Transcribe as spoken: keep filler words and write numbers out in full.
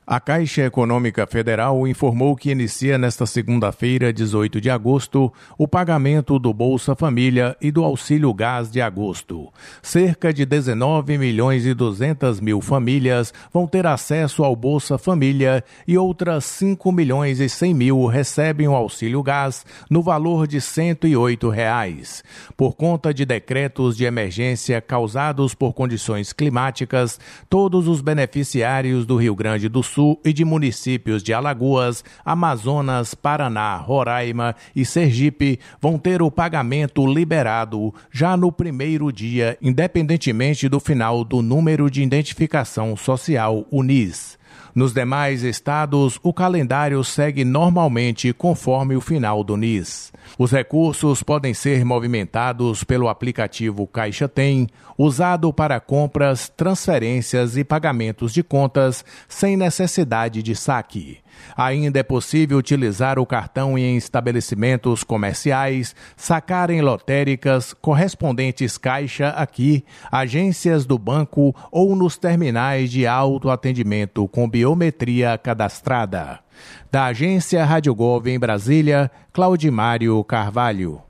A Caixa Econômica Federal informou que inicia nesta segunda-feira, dezoito de agosto, o pagamento do Bolsa Família e do Auxílio Gás de agosto. Cerca de dezenove milhões e duzentas mil famílias vão ter acesso ao Bolsa Família e outras cinco milhões e cem mil recebem o Auxílio Gás no valor de cento e oito reais. Por conta de decretos de emergência causados por condições climáticas, todos os beneficiários do Rio Grande do Sul e de municípios de Alagoas, Amazonas, Paraná, Roraima e Sergipe vão ter o pagamento liberado já no primeiro dia, independentemente do final do número de identificação social U N I S. Nos demais estados, o calendário segue normalmente conforme o final do N I S. Os recursos podem ser movimentados pelo aplicativo Caixa Tem, usado para compras, transferências e pagamentos de contas sem necessidade de saque. Ainda é possível utilizar o cartão em estabelecimentos comerciais, sacar em lotéricas, correspondentes Caixa Aqui, agências do banco ou nos terminais de autoatendimento com biometria cadastrada. Da agência Rádio Gov em Brasília, Claudimário Carvalho.